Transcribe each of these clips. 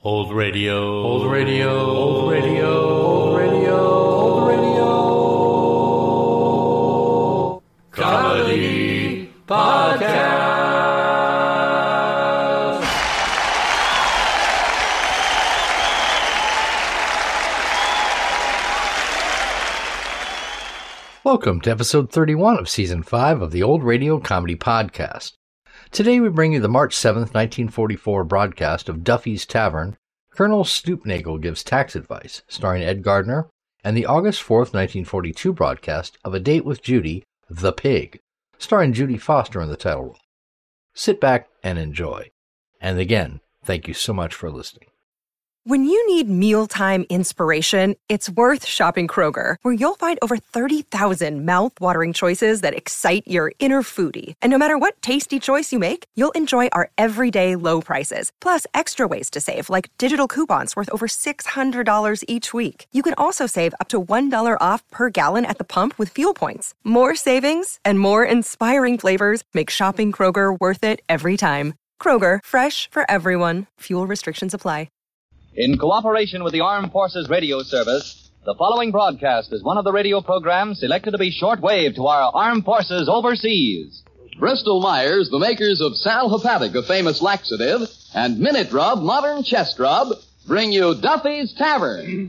Old radio, old radio, old radio, old radio, old radio. Comedy Podcast. Welcome to episode 31 of season 5 of the Old Radio Comedy Podcast. Today we bring you the March 7th, 1944 broadcast of Duffy's Tavern, Colonel Stoopnagle Gives Tax Advice, starring Ed Gardner, and the August 4th, 1942 broadcast of A Date with Judy, The Pig, starring Judy Foster in the title role. Sit back and enjoy. And again, thank you so much for listening. When you need mealtime inspiration, it's worth shopping Kroger, where you'll find over 30,000 mouth-watering choices that excite your inner foodie. And no matter what tasty choice you make, you'll enjoy our everyday low prices, plus extra ways to save, like digital coupons worth over $600 each week. You can also save up to $1 off per gallon at the pump with fuel points. More savings and more inspiring flavors make shopping Kroger worth it every time. Kroger, fresh for everyone. Fuel restrictions apply. In cooperation with the Armed Forces Radio Service, the following broadcast is one of the radio programs selected to be shortwave to our Armed Forces overseas. Bristol Myers, the makers of Sal Hepatic, a famous laxative, and Minute Rub, modern chest rub, bring you Duffy's Tavern.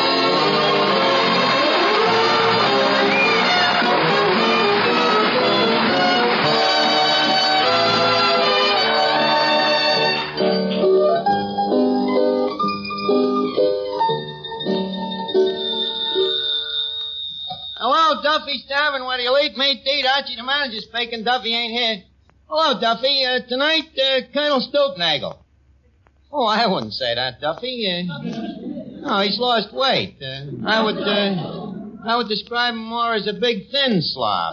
Hello, Duffy's Tavern. What do you eat? Meat to eat. Archie, the manager's faking Duffy ain't here. Hello, Duffy. Tonight, Colonel Stoopnagle. Oh, I wouldn't say that, Duffy. No, he's lost weight. I would describe him more as a big thin slob.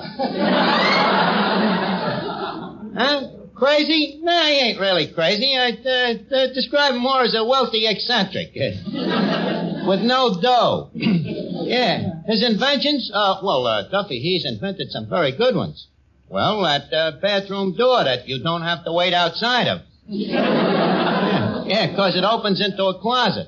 Huh? Crazy? No, he ain't really crazy. I'd describe him more as a wealthy eccentric. With no dough. Yeah. His inventions? Duffy, he's invented some very good ones. Well, that bathroom door that you don't have to wait outside of. Yeah, 'cause it opens into a closet.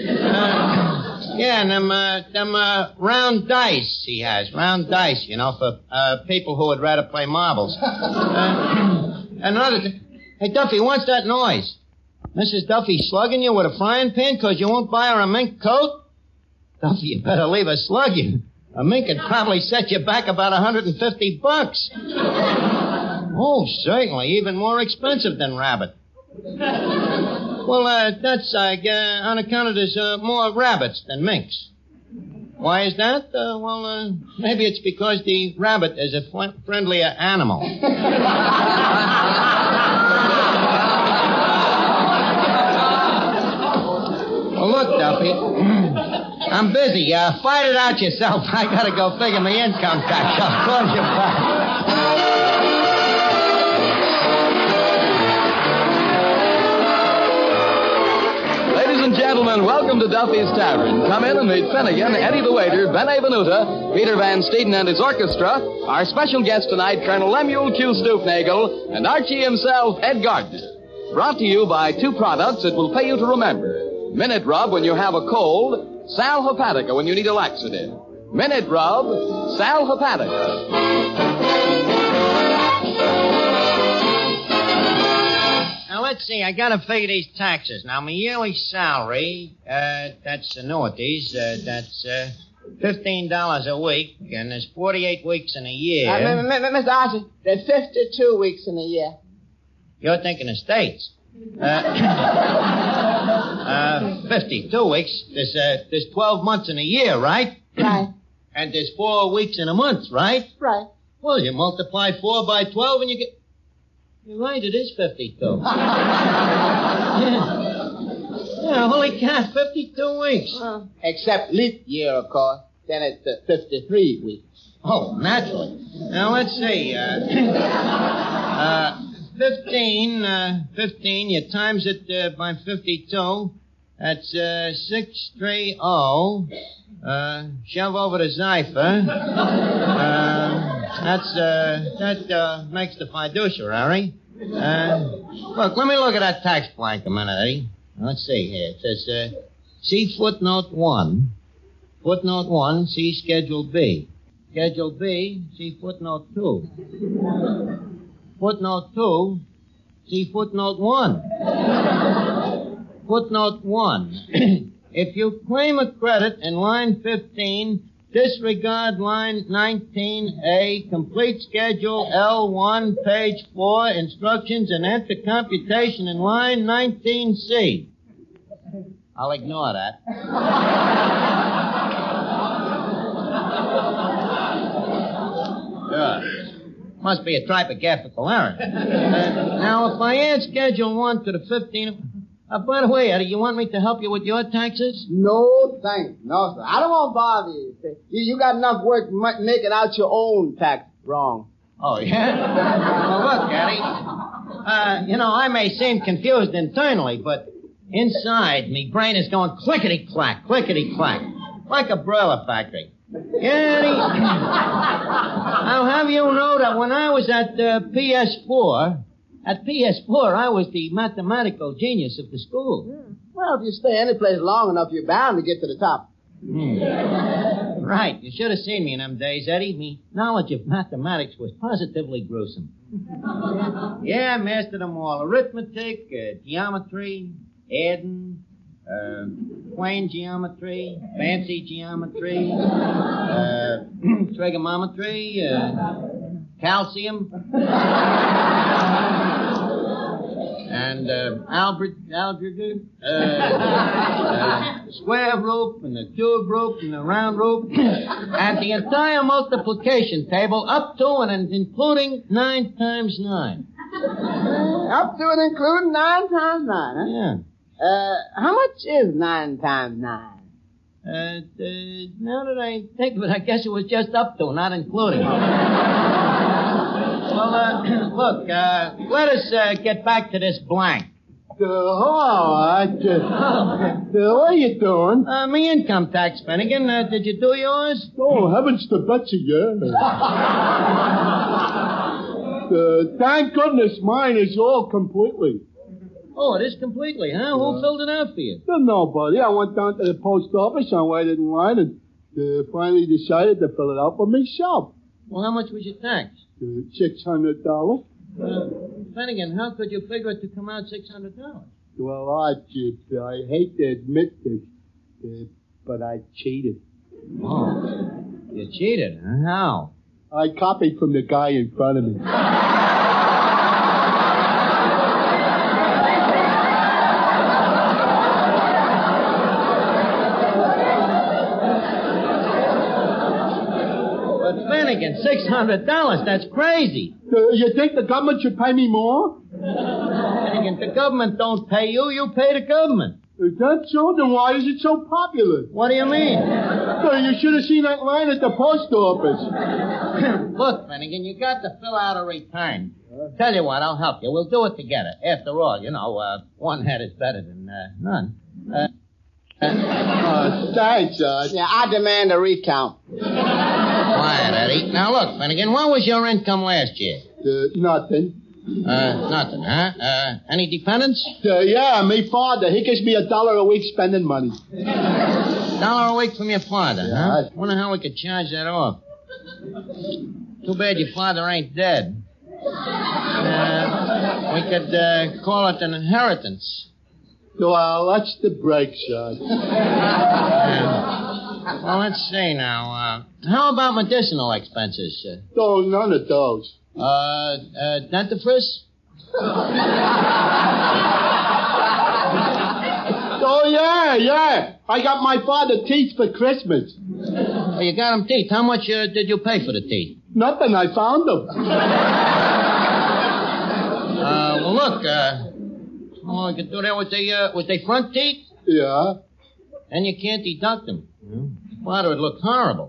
And them round dice he has. Round dice, for people who would rather play marbles. Another thing. Hey, Duffy, what's that noise? Mrs. Duffy slugging you with a frying pan 'cause you won't buy her a mink coat? Duffy, you better leave her slug you. A mink could probably set you back about $150. Oh, certainly. Even more expensive than rabbit. Well, that's, on account of there's more rabbits than minks. Why is that? Maybe it's because the rabbit is a friendlier animal. Well, look, Duffy. I'm busy. Fight it out yourself. I gotta go figure my income tax. I'll call you back. Ladies and gentlemen, welcome to Duffy's Tavern. Come in and meet Finnegan, Eddie the waiter, Ben Avenuta, Peter Van Steeden and his orchestra, our special guest tonight, Colonel Lemuel Q. Stoopnagle, and Archie himself, Ed Gardner. Brought to you by two products that will pay you to remember. Minute Rub when you have a cold, Sal Hepatica when you need a laxative. Minute Rub, Sal Hepatica. Now, let's see. I gotta figure these taxes. Now, my yearly salary, that's annuities, that's $15 a week, and there's 48 weeks in a year. Mr. Archie, there's 52 weeks in a year. You're thinking of states. 52 weeks. There's 12 months in a year, right? Right. And there's 4 weeks in a month, right? Right. Well, you multiply 4 by 12 and you get... You're right, it is 52. Yeah, holy cow, 52 weeks. Except leap year, of course. Then it's 53 weeks. Oh, naturally. Now, let's see. 15, you times it by 52. That's 630. Shove over the cipher. That makes the fiduciary. Look, let me look at that tax blank a minute, Eddie. Let's see here. It says, see footnote 1. Footnote 1, see Schedule B. Schedule B, see footnote 2. Footnote 2, see footnote 1. Footnote 1. If you claim a credit in line 15, disregard line 19A, complete schedule L1, page 4, instructions, and enter computation in line 19C. I'll ignore that. Sure. Must be a typographical error. Now, if I add Schedule 1 to the 15... by the way, Eddie, you want me to help you with your taxes? No, thanks. No, sir. I don't want to bother you. You got enough work making out your own tax wrong. Oh, yeah? Well, look, Eddie. I may seem confused internally, but inside, me brain is going clickety-clack, clickety-clack, like a broiler factory. Eddie, I'll have you know that when I was at PS4... At PS4, I was the mathematical genius of the school. Well, if you stay any place long enough, you're bound to get to the top. Right. You should have seen me in them days, Eddie. Me knowledge of mathematics was positively gruesome. Yeah, I mastered them all. Arithmetic, geometry, adding, plane geometry, fancy geometry, trigonometry, calcium, and algebra, square root, and the cube root, and the round root, and the entire multiplication table up to and including 9 times 9. Up to and including 9 times 9, huh? Yeah. How much is 9 times 9? Now that I think of it, I guess it was just up to, not including. Well, look, let us get back to this blank. What are you doing? Me income tax, Finnegan. Did you do yours? Oh, heavens to Betsy, yeah. Thank goodness mine is all completely. Oh, it is completely, huh? Who filled it out for you? Nobody. I went down to the post office and waited in line and finally decided to fill it out for myself. Well, how much was your tax? $600. Finnegan, how could you figure it to come out $600? Well, I hate to admit this, but I cheated. Oh, you cheated, huh? How? I copied from the guy in front of me. Finnegan, $600, that's crazy. You think the government should pay me more? Finnegan, the government don't pay you, you pay the government. Is that so? Then why is it so popular? What do you mean? You should have seen that line at the post office. Look, Finnegan, you got to fill out a return. Tell you what, I'll help you. We'll do it together. After all, one head is better than none. Thanks, Judge. Yeah, I demand a recount. Quiet, Eddie. Now, look, Finnegan, what was your income last year? Nothing. Nothing, huh? Any dependents? Yeah, me father. He gives me $1 a week spending money. $1 a week from your father, huh? Wonder how we could charge that off. Too bad your father ain't dead. We could call it an inheritance. Well, that's the break, son. Well, let's see now. How about medicinal expenses? Oh, none of those. Dentifrice? Oh, yeah. I got my father teeth for Christmas. Oh, you got him teeth. How much did you pay for the teeth? Nothing. I found them. Well, look, we could do that with the front teeth? Yeah. And you can't deduct them. Father, it looked horrible.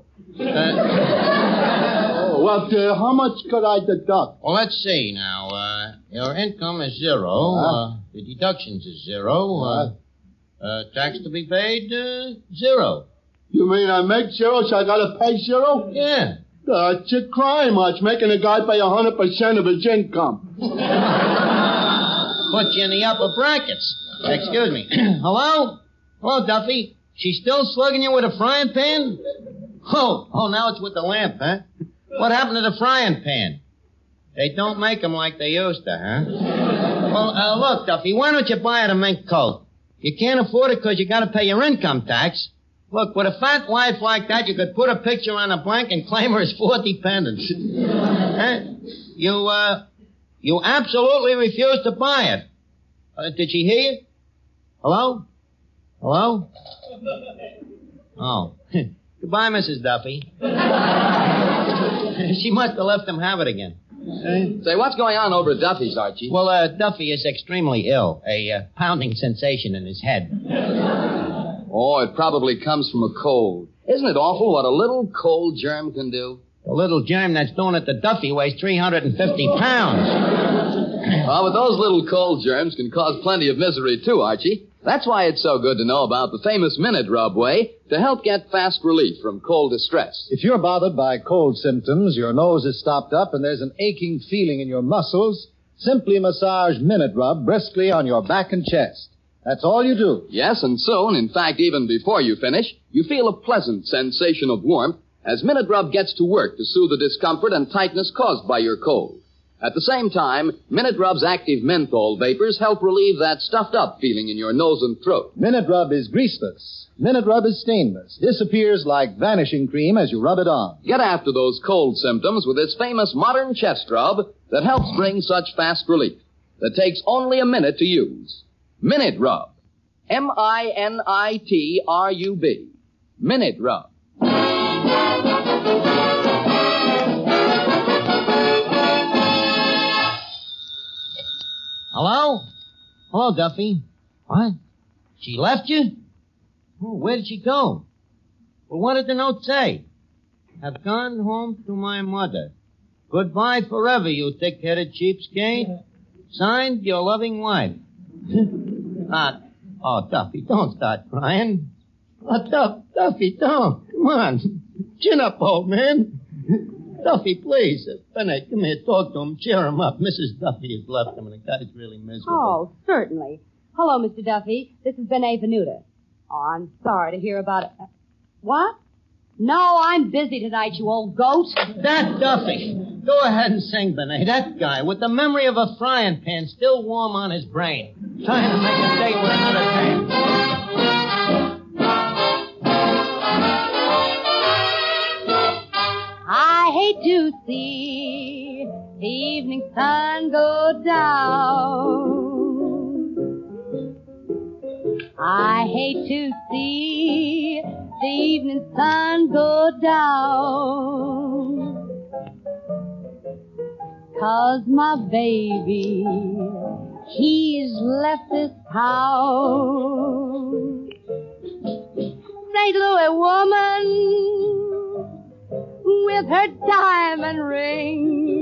Well, how much could I deduct? Well, let's see now. Your income is 0. The deductions is 0. Tax to be paid, 0. You mean I make 0, so I gotta pay 0? Yeah. It's a crime, Arch, making a guy pay 100% of his income. Put you in the upper brackets. Excuse me. Hello? Hello, Duffy. She still slugging you with a frying pan? Oh, now it's with the lamp, huh? What happened to the frying pan? They don't make them like they used to, huh? Well, look, Duffy, why don't you buy her a mink coat? You can't afford it because you got to pay your income tax. Look, with a fat wife like that, you could put a picture on a blank and claim her as 4 dependents. Huh? You absolutely refuse to buy it. Did she hear you? Hello? Hello? Oh. Goodbye, Mrs. Duffy. She must have left him have it again. Say, what's going on over at Duffy's, Archie? Well, Duffy is extremely ill. A pounding sensation in his head. Oh, it probably comes from a cold. Isn't it awful what a little cold germ can do? The little germ that's doing it to Duffy weighs 350 pounds. Well, but those little cold germs can cause plenty of misery, too, Archie. That's why it's so good to know about the famous Minute Rub way to help get fast relief from cold distress. If you're bothered by cold symptoms, your nose is stopped up, and there's an aching feeling in your muscles, simply massage Minute Rub briskly on your back and chest. That's all you do. Yes, and soon, in fact, even before you finish, you feel a pleasant sensation of warmth as Minute Rub gets to work to soothe the discomfort and tightness caused by your cold. At the same time, Minute Rub's active menthol vapors help relieve that stuffed-up feeling in your nose and throat. Minute Rub is greaseless. Minute Rub is stainless. Disappears like vanishing cream as you rub it on. Get after those cold symptoms with this famous modern chest rub that helps bring such fast relief. That takes only a minute to use. Minute Rub. M-I-N-I-T-R-U-B. Minute Rub. Hello? Hello, Duffy. What? She left you? Oh, where did she go? Well, what did the note say? Have gone home to my mother. Goodbye forever, you thick-headed cheapskate. Signed, your loving wife. Duffy, don't start crying. Oh, Duffy, don't. Come on. Chin up, old man. Duffy, please. Bennett, come here, talk to him, cheer him up. Mrs. Duffy has left him, and the guy's really miserable. Oh, certainly. Hello, Mr. Duffy. This is Benet Venuta. Oh, I'm sorry to hear about it. What? No, I'm busy tonight, you old goat. That Duffy. Go ahead and sing, Benet. That guy, with the memory of a frying pan still warm on his brain. Trying to make a date with another dame. I hate to see the evening sun go down. I hate to see the evening sun go down. 'Cause my baby, he's left this town. St. Louis woman with her diamond ring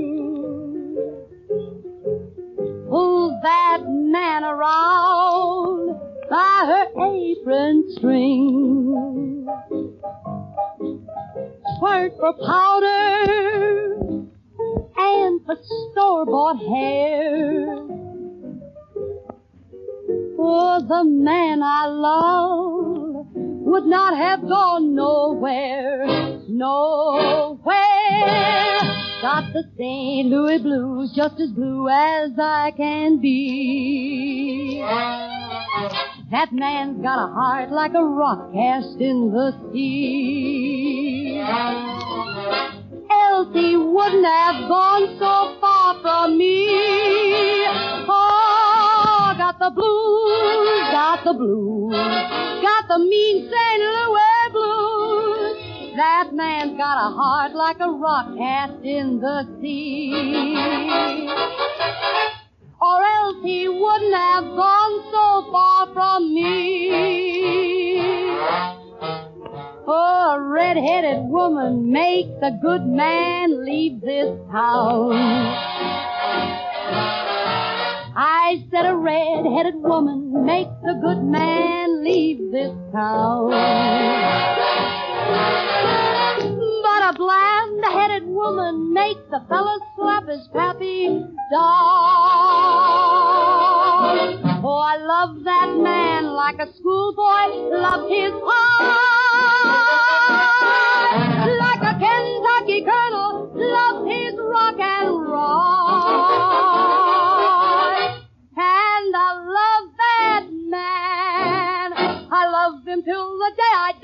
pulls that man around by her apron string. Squirt for powder and for store-bought hair. For the man I love would not have gone nowhere. Got the St. Louis blues, just as blue as I can be. That man's got a heart like a rock cast in the sea. Else he wouldn't have gone so far from me. Oh, got the blues, got the blues, got the mean St. Louis blues. That man's got a heart like a rock cast in the sea. Or else he wouldn't have gone so far from me. Oh, a red-headed woman makes a good man leave this town. I said a red-headed woman makes a good man leave this town. But a bland-headed woman makes a fella slap his pappy down. Oh, I love that like a schoolboy loved his pie, like a Kentucky colonel loved his rock and roll. And I love that man. I love him till the day I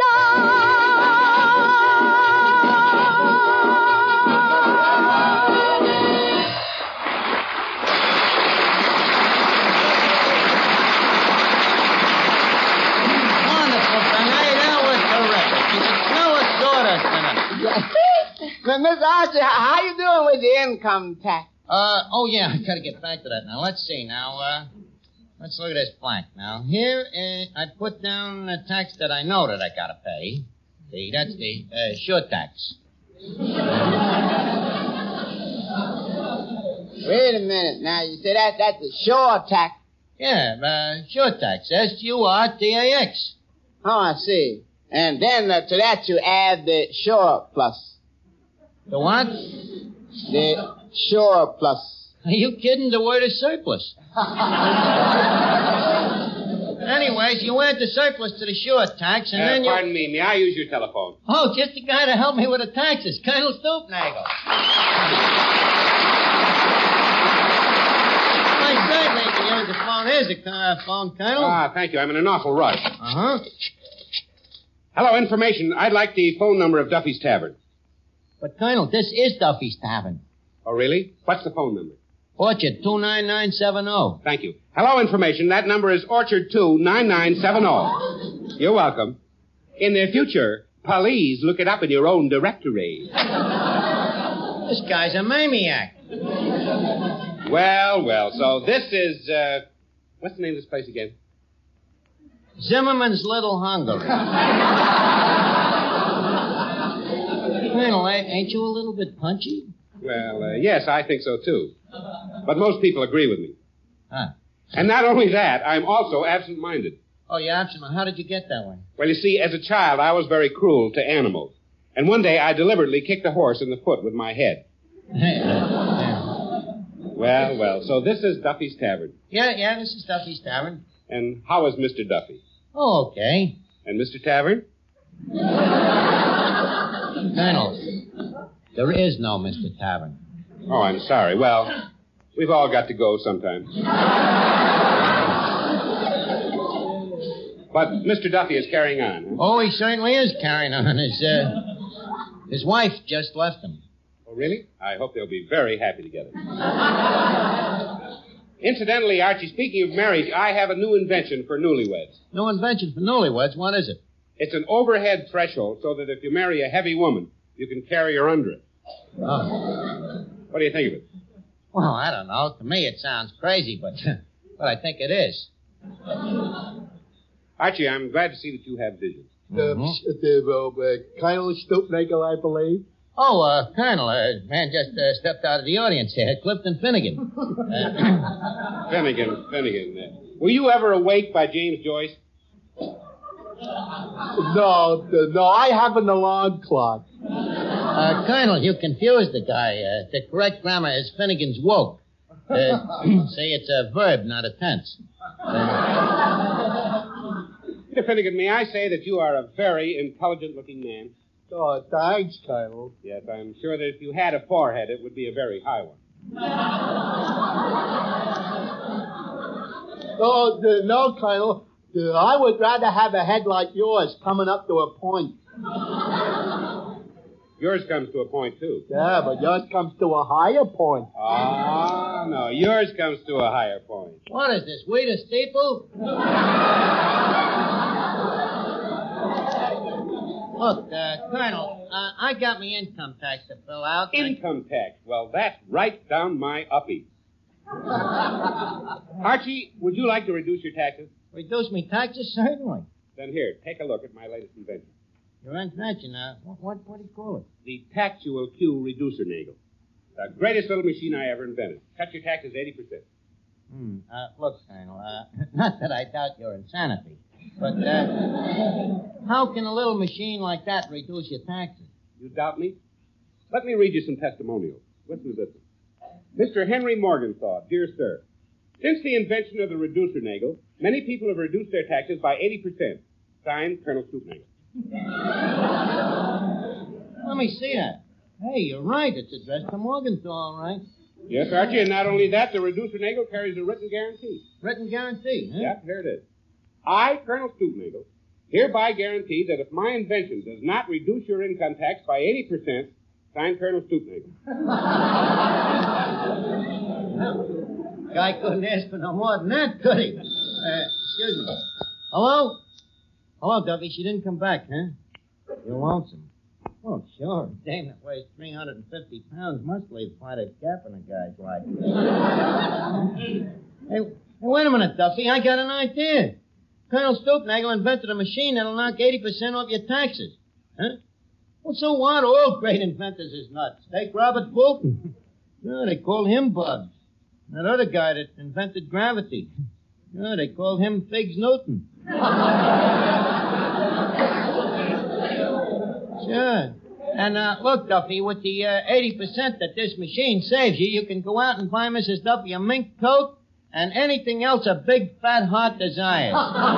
Miss Archie, how you doing with the income tax? Oh, yeah, I gotta get back to that now. Let's see now, let's look at this blank. Now, here, I put down the tax that I know that I gotta pay. See, that's the, sure tax. Wait a minute now. You say that's a sure tax. Yeah, sure tax. SURTAX. Oh, I see. And then to that you add the sure plus. The what? The sure plus. Are you kidding? The word is surplus. Anyways, you add the surplus to the sure tax, and then you... Pardon me, may I use your telephone? Oh, just the guy to help me with the taxes, Colonel Stoopnagel. I certainly can use the phone. Here's the phone, Colonel. Ah, thank you. I'm in an awful rush. Uh-huh. Hello, information. I'd like the phone number of Duffy's Tavern. But, Colonel, this is Duffy's Tavern. Oh, really? What's the phone number? Orchard 29970. Thank you. Hello, information. That number is Orchard 29970. You're welcome. In the future, please look it up in your own directory. This guy's a maniac. Well, so this is, what's the name of this place again? Zimmerman's Little Hungary. Colonel, ain't you a little bit punchy? Well, yes, I think so, too. But most people agree with me. Huh. And not only that, I'm also absent-minded. Oh, you're absent. How did you get that way? Well, you see, as a child, I was very cruel to animals. And one day, I deliberately kicked a horse in the foot with my head. Well, so this is Duffy's Tavern. Yeah, this is Duffy's Tavern. And how is Mr. Duffy? Oh, okay. And Mr. Tavern? Colonel, there is no Mr. Tavern. Oh, I'm sorry. Well, we've all got to go sometime. But Mr. Duffy is carrying on. Huh? Oh, he certainly is carrying on. His wife just left him. Oh, really? I hope they'll be very happy together. Incidentally, Archie, speaking of marriage, I have a new invention for newlyweds. New invention for newlyweds? What is it? It's an overhead threshold so that if you marry a heavy woman, you can carry her under it. Oh. What do you think of it? Well, I don't know. To me, it sounds crazy, but I think it is. Archie, I'm glad to see that you have vision. Colonel Stoopnagel, I believe. Oh, Colonel, man just stepped out of the audience here. Clifton Finnegan. Finnegan. Were you ever awake by James Joyce? No, I have an alarm clock. Colonel, you confused the guy. The correct grammar is Finnegan's woke. Say it's a verb, not a tense. Mr. Finnegan, may I say that you are a very intelligent-looking man? Oh, thanks, Colonel. Yes, I'm sure that if you had a forehead, it would be a very high one. No, Colonel. I would rather have a head like yours coming up to a point. Yours comes to a point, too. Yeah, but yours comes to a higher point. Ah, no, yours comes to a higher point. What is this, wheat a steeple? Look, Colonel, I got me income tax to fill out. Income tax? Well, that's right down my uppie. Archie, would you like to reduce your taxes? Reduce me taxes? Certainly. Then here, take a look at my latest invention. Your invention, what do you call it? The Tactual Q Reducer Nagel. The greatest little machine I ever invented. Cut your taxes 80%. Look, Colonel, not that I doubt your insanity, but how can a little machine like that reduce your taxes? You doubt me? Let me read you some testimonials. Listen to this one. Mr. Henry Morgenthau, dear sir. Since the invention of the reducer nagel, Many people have reduced their taxes by 80%. Signed, Colonel Stoopnagle. Let me see that. Hey, you're right. It's addressed to Morgenthau, all right. Yes, Archie, and not only that, the reducer Nagel carries a written guarantee. Written guarantee, huh? Yeah, here it is. I, Colonel Stoopnagle, hereby guarantee that if my invention does not reduce your income tax by 80%, signed, Colonel Stoopnagle. Guy couldn't ask for no more than that, could he? Excuse me. Hello? Hello, Duffy. She didn't come back, huh? You're lonesome. Oh, sure. Dame that weighs 350 pounds must leave quite a gap in a guy's life. Hey, wait a minute, Duffy. I got an idea. Colonel Stoopnagle invented a machine that'll knock 80% off your taxes. Huh? Well, so what? All great inventors is nuts. Take Robert Fulton. No, they call him Bugs. That other guy that invented gravity. No, they call him Figs Newton. Sure. And, look, Duffy, with the 80% that this machine saves you, you can go out and buy Mrs. Duffy a mink coat and anything else a big fat heart desires.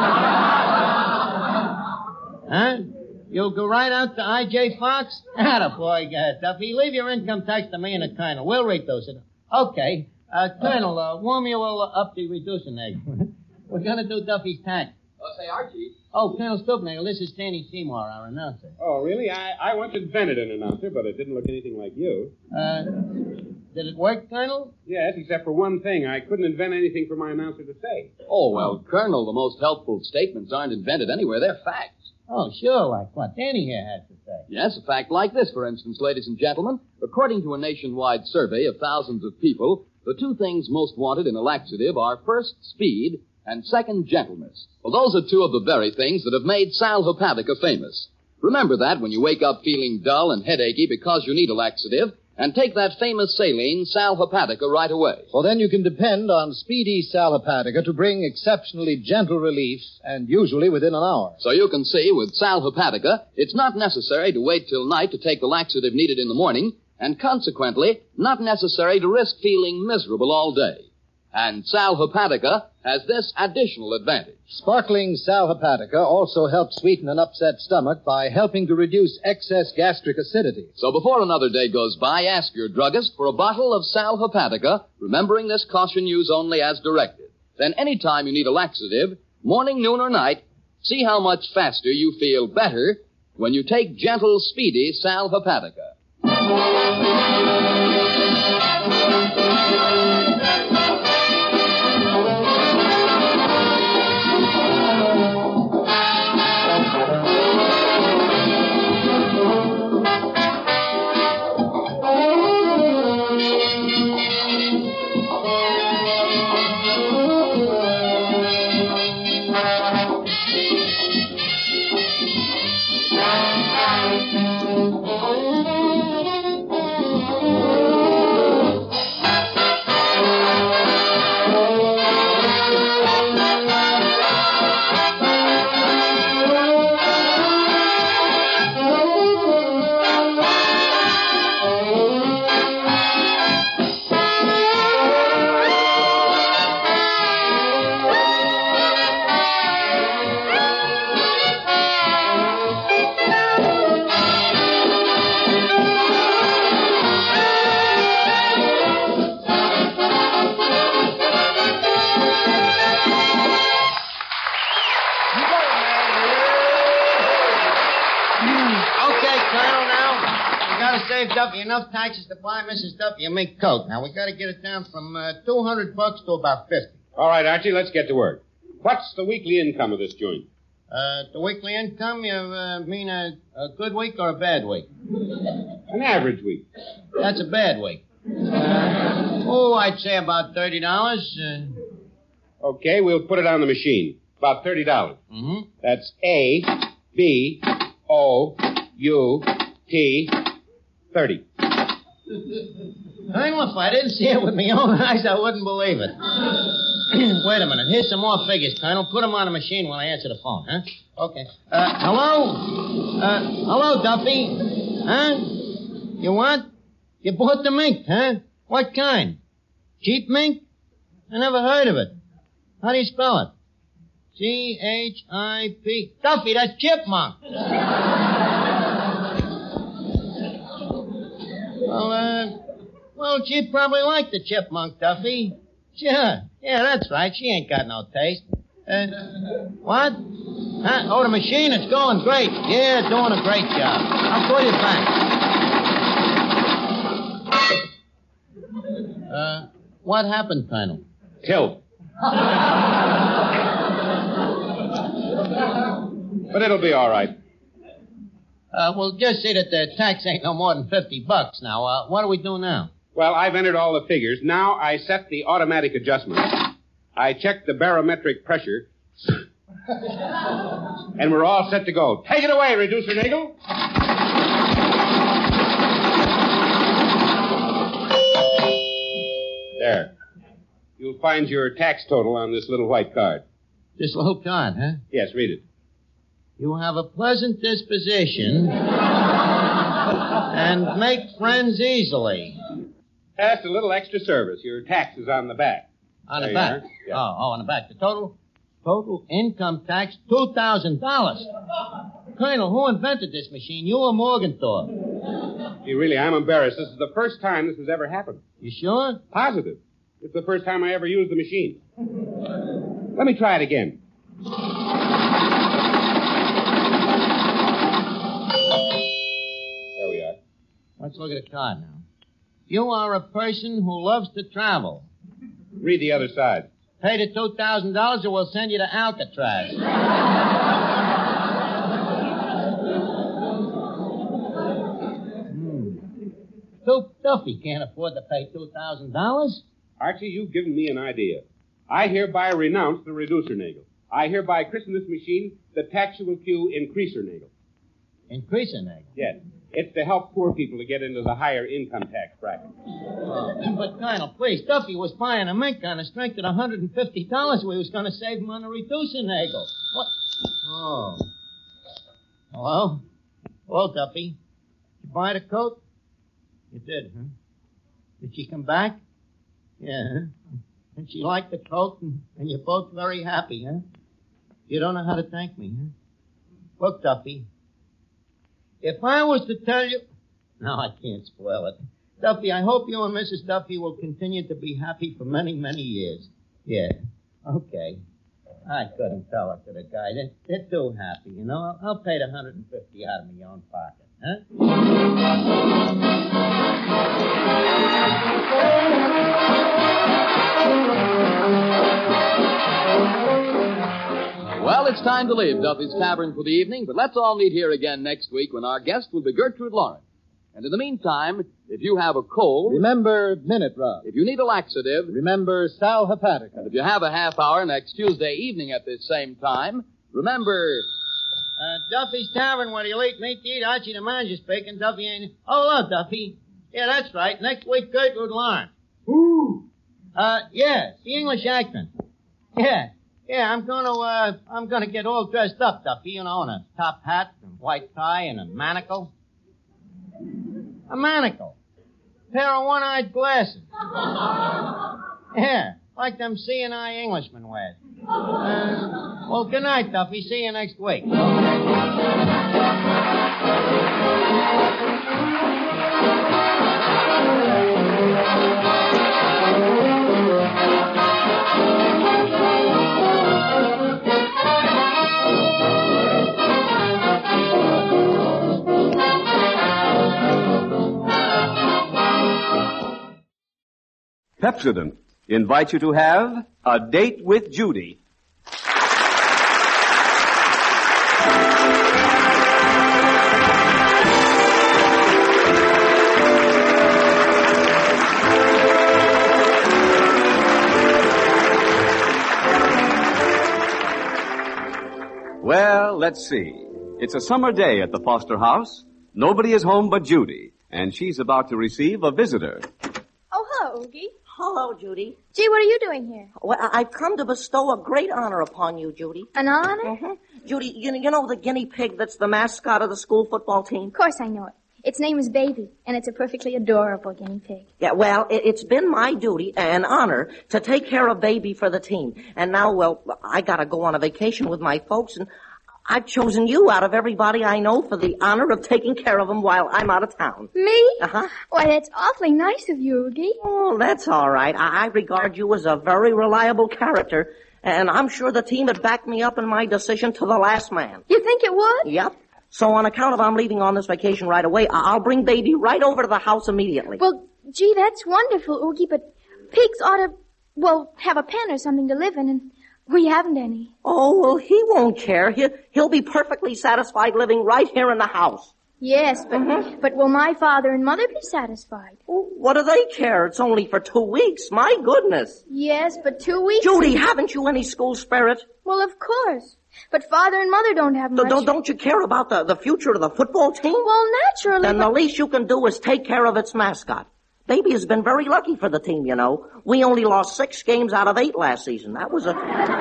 Huh? You'll go right out to I.J. Fox? Attaboy, Duffy. Leave your income tax to me and the Colonel. We'll reduce it. Okay. Colonel, warm you all up the reducing egg. We're going to do Duffy's tax. Oh, say, Archie. Oh, Colonel Stoopnagle, this is Stanley Seymour, our announcer. Oh, really? I once invented an announcer, but it didn't look anything like you. Did it work, Colonel? Yes, except for one thing. I couldn't invent anything for my announcer to say. Oh, well, Colonel, the most helpful statements aren't invented anywhere. They're facts. Oh, sure, like what Danny here has to say. Yes, a fact like this, for instance, ladies and gentlemen. According to a nationwide survey of thousands of people, the two things most wanted in a laxative are first, speed, and second, gentleness. Well, those are two of the very things that have made Sal Hepatica famous. Remember that when you wake up feeling dull and headachy because you need a laxative, and take that famous saline, Sal Hepatica, right away. Well, then you can depend on speedy Sal Hepatica to bring exceptionally gentle relief, and usually within an hour. So you can see, with Sal Hepatica, it's not necessary to wait till night to take the laxative needed in the morning, and consequently, not necessary to risk feeling miserable all day. And Sal Hepatica has this additional advantage. Sparkling Sal Hepatica also helps sweeten an upset stomach by helping to reduce excess gastric acidity. So before another day goes by, ask your druggist for a bottle of Sal Hepatica, remembering this caution: use only as directed. Then any time you need a laxative, morning, noon, or night, see how much faster you feel better when you take gentle, speedy Sal Hepatica. Duffy enough taxes to buy Mrs. Duffy a mink coat. Now, we got to get it down from $200 to about $50. All right, Archie, let's get to work. What's the weekly income of this joint? The weekly income, you mean a good week or a bad week? An average week. That's a bad week. I'd say about $30. Okay, we'll put it on the machine. About $30. Mm-hmm. That's A-B-O-U-T 30. Colonel, if I didn't see it with my own eyes, I wouldn't believe it. Wait a minute. Here's some more figures, Colonel. Put them on the machine while I answer the phone, huh? Okay. Hello? Hello, Duffy? Huh? You what? You bought the mink, huh? What kind? Cheap mink? I never heard of it. How do you spell it? C-H-I-P. Duffy, that's chipmunk. Well, she'd probably like the chipmunk, Duffy. Sure. Yeah, that's right. She ain't got no taste. What? Huh? Oh, the machine is going great. Yeah, doing a great job. I'll call you back. What happened, Colonel? Killed. But it'll be all right. Well, just see that the tax ain't no more than $50 now. What do we do now? Well, I've entered all the figures. Now I set the automatic adjustment. I checked the barometric pressure. And we're all set to go. Take it away, Reducer Nagel. There. You'll find your tax total on this little white card. This little card, huh? Yes, read it. You have a pleasant disposition and make friends easily. That's a little extra service. Your tax is on the back. On the back? Yeah. Oh, on the back. The total income tax, $2,000. Colonel, who invented this machine, you or Morgenthau? Gee, really, I'm embarrassed. This is the first time this has ever happened. You sure? Positive. It's the first time I ever used the machine. Let me try it again. There we are. Let's look at the card now. You are a person who loves to travel. Read the other side. Pay the $2,000 or we'll send you to Alcatraz. Duffy can't afford to pay $2,000. Archie, you've given me an idea. I hereby renounce the Reducer Nagel. I hereby christen this machine the Taxable Q Increaser Nagel. Increaser Nagel? Yes. It's to help poor people to get into the higher income tax bracket. But, Colonel, please, Duffy was buying a mink on the strength of $150 we was going to save him on the Reducer Nagel. What? Oh. Hello? Hello, Duffy. Did you buy the coat? You did, huh? Did she come back? Yeah. And she liked the coat, and you're both very happy, huh? You don't know how to thank me, huh? Look, Duffy, if I was to tell you... No, I can't spoil it. Duffy, I hope you and Mrs. Duffy will continue to be happy for many, many years. Yeah. Okay. I couldn't tell it to the guy. They're too happy, you know. I'll pay the $150 out of my own pocket, huh? Well, it's time to leave Duffy's Tavern for the evening, but let's all meet here again next week when our guest will be Gertrude Lawrence. And in the meantime, if you have a cold... Remember Minute Rub. If you need a laxative... Remember Sal Hepatica. And if you have a half hour next Tuesday evening at this same time, remember... Duffy's Tavern, where you'll eat meat to eat. Archie the manager speaking. Duffy ain't... Oh, hello, Duffy. Yeah, that's right. Next week, Gertrude Lawrence. Ooh. Yeah, the English accent. Yeah, I'm gonna get all dressed up, Duffy, you know, in a top hat and white tie and a manacle. A manacle. Pair of one-eyed glasses. Yeah, like them seeing eye Englishmen wear. Well, good night, Duffy. See you next week. Pepsodent invites you to have a date with Judy. Well, let's see. It's a summer day at the Foster house. Nobody is home but Judy, and she's about to receive a visitor. Oh, hello, Oogie. Hello, Judy. Gee, what are you doing here? Well, I've come to bestow a great honor upon you, Judy. An honor? Mm-hmm. Judy, you know the guinea pig that's the mascot of the school football team? Of course I know it. Its name is Baby, and it's a perfectly adorable guinea pig. Yeah, well, it's been my duty and honor to take care of Baby for the team. And now, well, I gotta go on a vacation with my folks, and I've chosen you out of everybody I know for the honor of taking care of him while I'm out of town. Me? Uh-huh. Why, that's awfully nice of you, Oogie. Oh, that's all right. I regard you as a very reliable character, and I'm sure the team would back me up in my decision to the last man. You think it would? Yep. So on account of I'm leaving on this vacation right away, I'll bring Baby right over to the house immediately. Well, gee, that's wonderful, Oogie, but pigs ought to, well, have a pen or something to live in, and we haven't any. Oh, well, he won't care. He'll be perfectly satisfied living right here in the house. Yes, but will my father and mother be satisfied? Well, what do they care? It's only for 2 weeks. My goodness. Yes, but 2 weeks... Judy, haven't you any school spirit? Well, of course. But father and mother don't have much. Don't you care about the future of the football team? Well, naturally. Then the least you can do is take care of its mascot. Baby has been very lucky for the team, you know. We only lost 6 games out of 8 last season. That was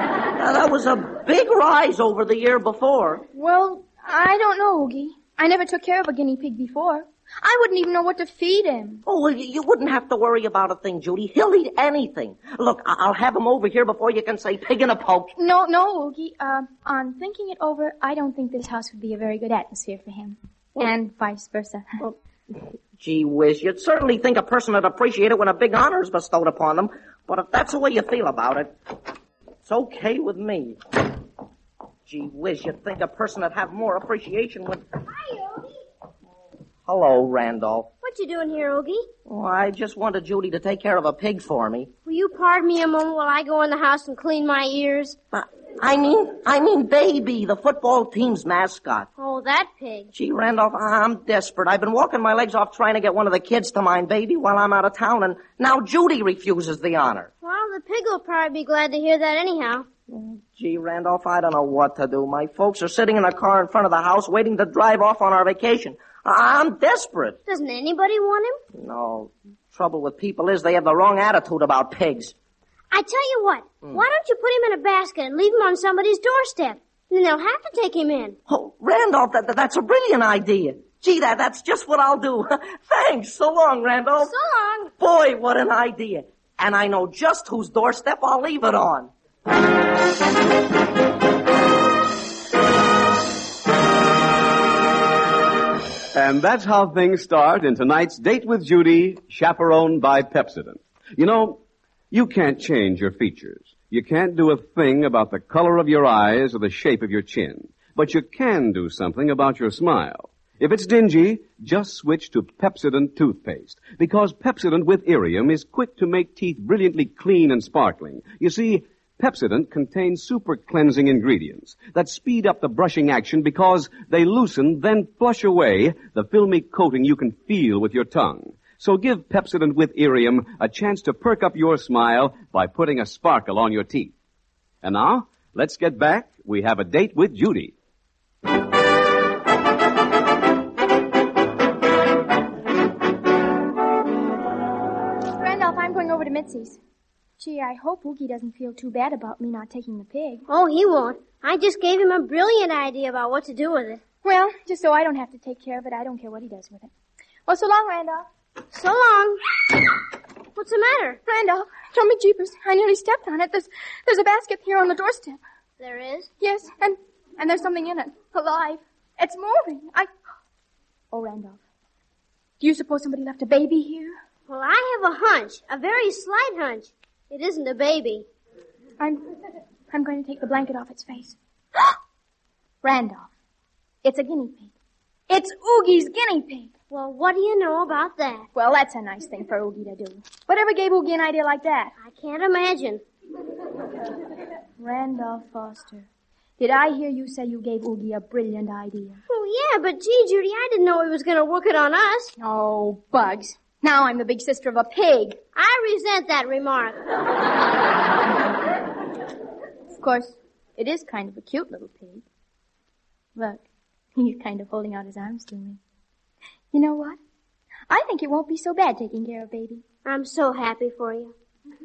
a big rise over the year before. Well, I don't know, Oogie. I never took care of a guinea pig before. I wouldn't even know what to feed him. Oh, well, you wouldn't have to worry about a thing, Judy. He'll eat anything. Look, I'll have him over here before you can say pig in a poke. No, Oogie. On thinking it over, I don't think this house would be a very good atmosphere for him. And vice versa. Well, gee whiz, you'd certainly think a person would appreciate it when a big honor is bestowed upon them. But if that's the way you feel about it, it's okay with me. Gee whiz, you'd think a person would have more appreciation when... Hi, Oogie. Hello, Randolph. What you doing here, Oogie? Oh, I just wanted Judy to take care of a pig for me. Will you pardon me a moment while I go in the house and clean my ears? I mean Baby, the football team's mascot. Oh, that pig. Gee, Randolph, I'm desperate. I've been walking my legs off trying to get one of the kids to mind Baby while I'm out of town, and now Judy refuses the honor. Well, the pig will probably be glad to hear that anyhow. Gee, Randolph, I don't know what to do. My folks are sitting in a car in front of the house waiting to drive off on our vacation. I'm desperate. Doesn't anybody want him? No. Trouble with people is they have the wrong attitude about pigs. I tell you what. Why don't you put him in a basket and leave him on somebody's doorstep? Then they'll have to take him in. Oh, Randolph, that's a brilliant idea. Gee, that's just what I'll do. Thanks. So long, Randolph. So long. Boy, what an idea. And I know just whose doorstep I'll leave it on. And that's how things start in tonight's Date with Judy, chaperoned by Pepsodent. You know, you can't change your features. You can't do a thing about the color of your eyes or the shape of your chin. But you can do something about your smile. If it's dingy, just switch to Pepsodent toothpaste. Because Pepsodent with Irium is quick to make teeth brilliantly clean and sparkling. You see, Pepsodent contains super cleansing ingredients that speed up the brushing action because they loosen, then flush away the filmy coating you can feel with your tongue. So give Pepsodent with Irium a chance to perk up your smile by putting a sparkle on your teeth. And now, let's get back. We have a date with Judy. Randolph, I'm going over to Mitzi's. Gee, I hope Oogie doesn't feel too bad about me not taking the pig. Oh, he won't. I just gave him a brilliant idea about what to do with it. Well, just so I don't have to take care of it, I don't care what he does with it. Well, so long, Randolph. So long. What's the matter? Randolph, throw me jeepers. I nearly stepped on it. There's a basket here on the doorstep. There is? Yes, and there's something in it. Alive. It's moving. Oh, Randolph. Do you suppose somebody left a baby here? Well, I have a hunch. A very slight hunch. It isn't a baby. I'm going to take the blanket off its face. Randolph, it's a guinea pig. It's Oogie's guinea pig. Well, what do you know about that? Well, that's a nice thing for Oogie to do. Whatever gave Oogie an idea like that? I can't imagine. Randolph Foster, did I hear you say you gave Oogie a brilliant idea? Oh, yeah, but gee, Judy, I didn't know he was going to work it on us. Oh, bugs. Now I'm the big sister of a pig. I resent that remark. Of course, it is kind of a cute little pig. Look, he's kind of holding out his arms to me. You know what? I think it won't be so bad taking care of Baby. I'm so happy for you.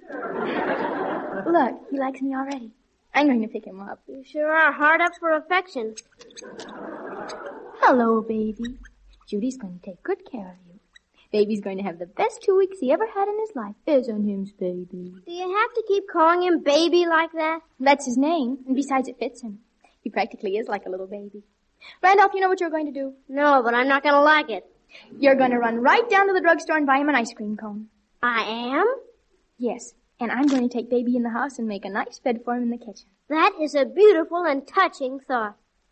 Look, he likes me already. I'm going to pick him up. You sure are hard up for affection. Hello, Baby. Judy's going to take good care of you. Baby's going to have the best 2 weeks he ever had in his life. Isn't him's baby? Do you have to keep calling him baby like that? That's his name, and besides it fits him. He practically is like a little baby. Randolph, you know what you're going to do? No, but I'm not going to like it. You're going to run right down to the drugstore and buy him an ice cream cone. I am? Yes, and I'm going to take Baby in the house and make a nice bed for him in the kitchen. That is a beautiful and touching thought.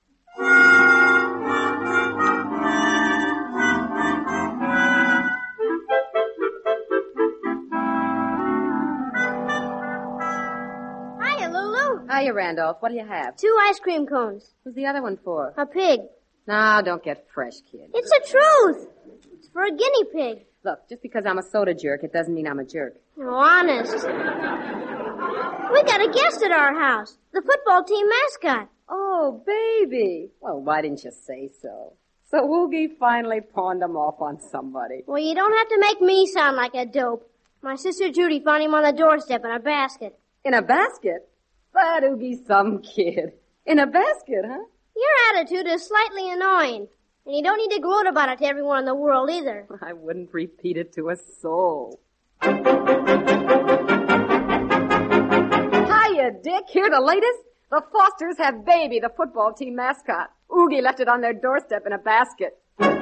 Hiya, Lulu. Hiya, Randolph. What do you have? 2 ice cream cones. Who's the other one for? A pig. No, don't get fresh, kid. It's the truth. It's for a guinea pig. Look, just because I'm a soda jerk, it doesn't mean I'm a jerk. No, honest. We got a guest at our house. The football team mascot. Oh, baby. Well, why didn't you say so? So Oogie finally pawned him off on somebody. Well, you don't have to make me sound like a dope. My sister Judy found him on the doorstep in a basket. In a basket? That Oogie's some kid. In a basket, huh? Your attitude is slightly annoying. And you don't need to gloat about it to everyone in the world either. I wouldn't repeat it to a soul. Hiya, Dick. Here the latest. The Fosters have Baby, the football team mascot. Oogie left it on their doorstep in a basket.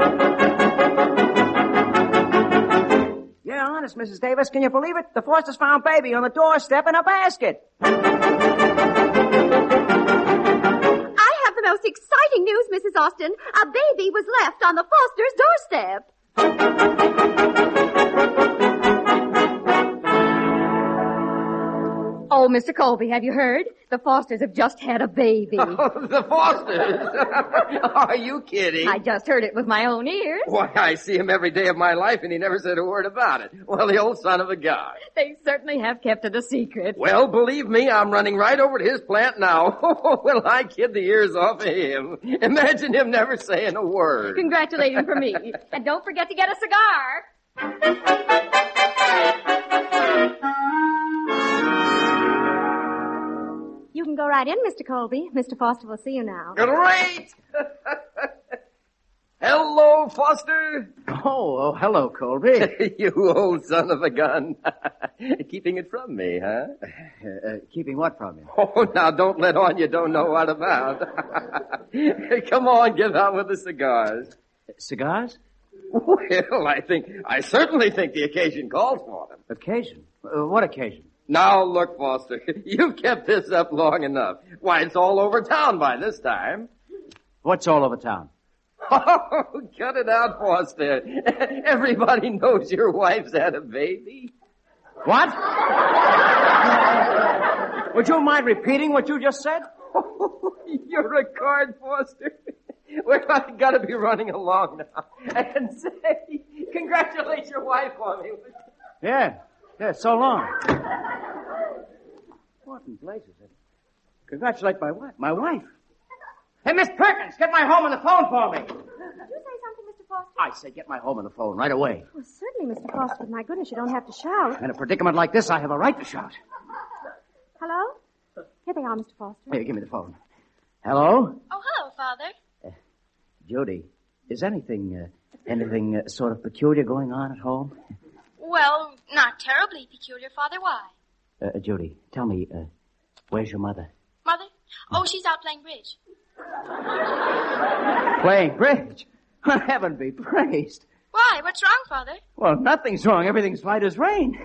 Yeah, honest, Mrs. Davis. Can you believe it? The Fosters found Baby on the doorstep in a basket. Most exciting news, Mrs. Austin. A baby was left on the Foster's doorstep. Oh, Mr. Colby, have you heard? The Fosters have just had a baby. Oh, the Fosters? Are you kidding? I just heard it with my own ears. Why, I see him every day of my life, and he never said a word about it. Well, the old son of a gun. They certainly have kept it a secret. Well, believe me, I'm running right over to his plant now. Will I kid the ears off of him? Imagine him never saying a word. Congratulate him for me. And don't forget to get a cigar. You can go right in, Mr. Colby. Mr. Foster will see you now. Great! Hello, Foster. Oh, hello, Colby. You old son of a gun. Keeping it from me, huh? Keeping what from you? Oh, now don't let on you don't know what about. Come on, get out with the cigars. Cigars? Well, I certainly think the occasion calls for them. Occasion? What occasion? Now, look, Foster, you've kept this up long enough. Why, it's all over town by this time. What's all over town? Oh, cut it out, Foster. Everybody knows your wife's had a baby. What? Would you mind repeating what you just said? Oh, you're a card, Foster. Well, I've got to be running along now. And say, congratulate your wife on me. Yeah, so long. What in blazes? Congratulate my wife. My wife? Hey, Miss Perkins, get my home on the phone for me. Did you say something, Mr. Foster? I say get my home on the phone right away. Well, certainly, Mr. Foster, but my goodness, you don't have to shout. In a predicament like this, I have a right to shout. Hello? Here they are, Mr. Foster. Here, give me the phone. Hello? Oh, hello, Father. Judy, is anything sort of peculiar going on at home? Well, not terribly peculiar, Father. Why? Judy, tell me, where's your mother? Mother? Oh, she's out playing bridge. Playing bridge? Heaven be praised. Why? What's wrong, Father? Well, nothing's wrong. Everything's light as rain.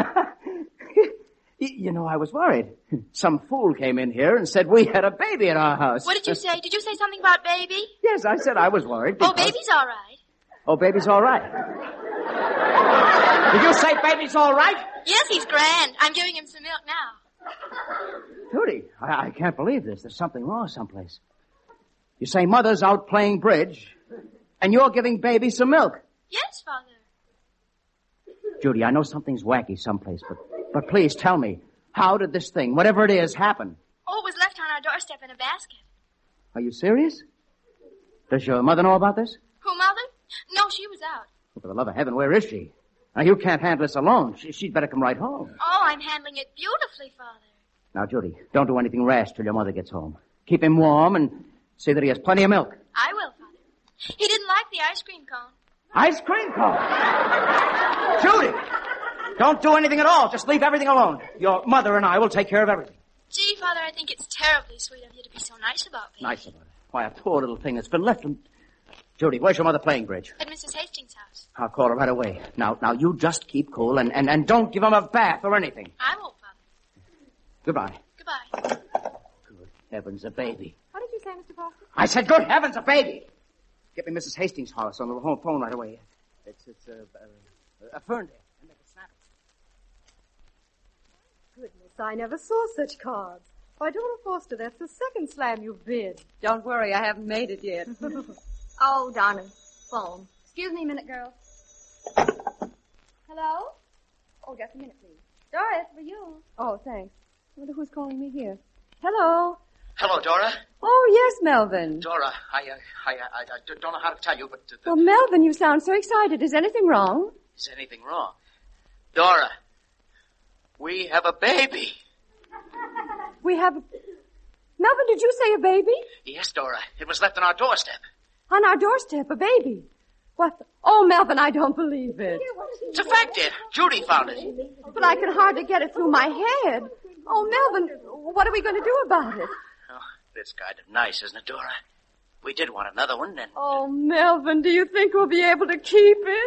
You know, I was worried. Some fool came in here and said we had a baby at our house. What did you say? Did you say something about baby? Yes, I said I was worried. Oh, baby's all right. Oh, baby's all right. Did you say baby's all right? Yes, he's grand. I'm giving him some milk now. Judy, I can't believe this. There's something wrong someplace. You say mother's out playing bridge, and you're giving baby some milk. Yes, Father. Judy, I know something's wacky someplace, but please tell me, how did this thing, whatever it is, happen? Oh, it was left on our doorstep in a basket. Are you serious? Does your mother know about this? Who, Mother? No, she was out. Well, for the love of heaven, where is she? Now, you can't handle this alone. She'd better come right home. Oh, I'm handling it beautifully, Father. Now, Judy, don't do anything rash till your mother gets home. Keep him warm and see that he has plenty of milk. I will, Father. He didn't like the ice cream cone. Ice cream cone? Judy! Don't do anything at all. Just leave everything alone. Your mother and I will take care of everything. Gee, Father, I think it's terribly sweet of you to be so nice about me. Nice about it. Why, a poor little thing that's been left in... Judy, where's your mother playing bridge? At Mrs. Hastings' house. I'll call her right away. Now, you just keep cool and don't give him a bath or anything. I won't, Father. Goodbye. Goodbye. Good heavens, a baby. What did you say, Mr. Foster? I said, good heavens, a baby! Get me Mrs. Hastings' house on the home phone right away. It's a Ferndale. And make it snap. Goodness, I never saw such cards. Why, Dora Foster, that's the second slam you've bid. Don't worry, I haven't made it yet. Oh, darling. Phone. Excuse me a minute, girl. Hello? Oh, just a minute, please. Doris, for you. Oh, thanks. I wonder who's calling me here. Hello? Hello, Dora. Oh, yes, Melvin. Dora, I don't know how to tell you, but... Well, Melvin, you sound so excited. Is anything wrong? Is anything wrong? Dora, we have a baby. We have... Melvin, did you say a baby? Yes, Dora. It was left on our doorstep. On our doorstep, a baby. What? Oh, Melvin, I don't believe it. It's a fact, dear. Judy found it. But I can hardly get it through my head. Oh, Melvin, what are we going to do about it? Oh, it's kind of nice, isn't it, Dora? We did want another one, and... Oh, Melvin, do you think we'll be able to keep it?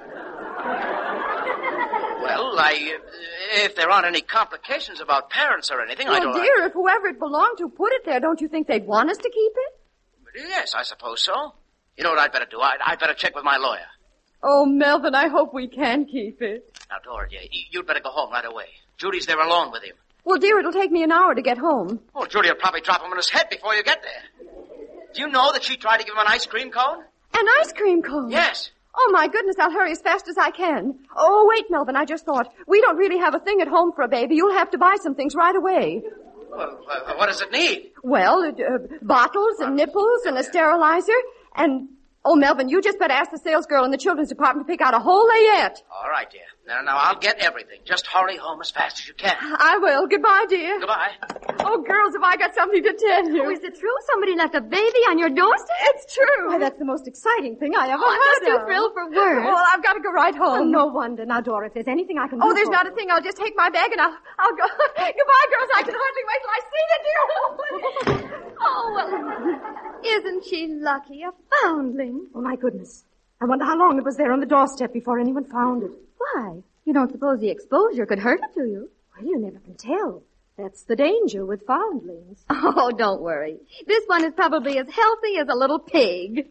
Well, if there aren't any complications about parents or anything, I don't... Well, dear, if whoever it belonged to put it there, don't you think they'd want us to keep it? Yes, I suppose so. You know what I'd better do? I'd better check with my lawyer. Oh, Melvin, I hope we can keep it. Now, Dora, you'd better go home right away. Judy's there alone with him. Well, dear, it'll take me an hour to get home. Oh, Judy will probably drop him on his head before you get there. Do you know that she tried to give him an ice cream cone? An ice cream cone? Yes. Oh, my goodness, I'll hurry as fast as I can. Oh, wait, Melvin, I just thought. We don't really have a thing at home for a baby. You'll have to buy some things right away. Well, what does it need? Well, bottles and nipples and a sterilizer and... Oh, Melvin, you just better ask the salesgirl in the children's department to pick out a whole layette. All right, dear. Now, I'll get everything. Just hurry home as fast as you can. I will. Goodbye, dear. Goodbye. Oh, girls, have I got something to tell you. Oh, is it true? Somebody left a baby on your doorstep? It's true. Why, that's the most exciting thing I ever heard I'm just too of. thrilled for words. Well, I've got to go right home. Oh, no wonder. Now, Dora, if there's anything I can do Oh, there's for not you. a thing. I'll just take my bag and I'll go. Goodbye, girls. I can hardly wait till I see the dear. Oh, well, isn't she lucky? A foundling. Oh, my goodness. I wonder how long it was there on the doorstep before anyone found it. Why? You don't suppose the exposure could hurt it, do you? Well, you never can tell. That's the danger with foundlings. Oh, don't worry. This one is probably as healthy as a little pig.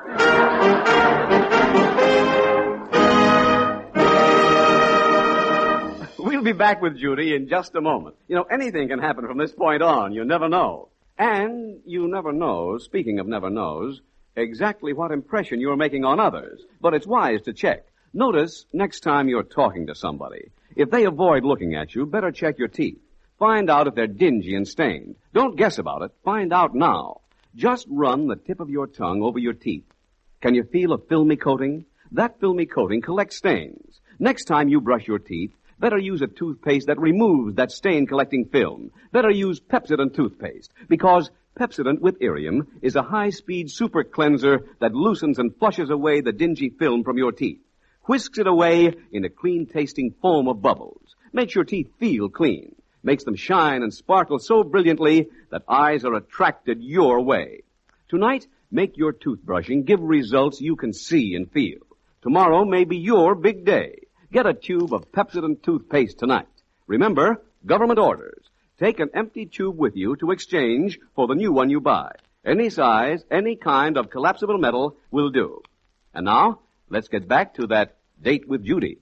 We'll be back with Judy in just a moment. You know, anything can happen from this point on. You never know. And you never know, speaking of never knows, exactly what impression you're making on others. But it's wise to check. Notice next time you're talking to somebody. If they avoid looking at you, better check your teeth. Find out if they're dingy and stained. Don't guess about it. Find out now. Just run the tip of your tongue over your teeth. Can you feel a filmy coating? That filmy coating collects stains. Next time you brush your teeth, better use a toothpaste that removes that stain-collecting film. Better use Pepsodent toothpaste, because Pepsodent with Irium is a high-speed super cleanser that loosens and flushes away the dingy film from your teeth. Whisks it away in a clean-tasting foam of bubbles. Makes your teeth feel clean. Makes them shine and sparkle so brilliantly that eyes are attracted your way. Tonight, make your toothbrushing give results you can see and feel. Tomorrow may be your big day. Get a tube of Pepsodent toothpaste tonight. Remember, government orders. Take an empty tube with you to exchange for the new one you buy. Any size, any kind of collapsible metal will do. And now, let's get back to that date with Judy.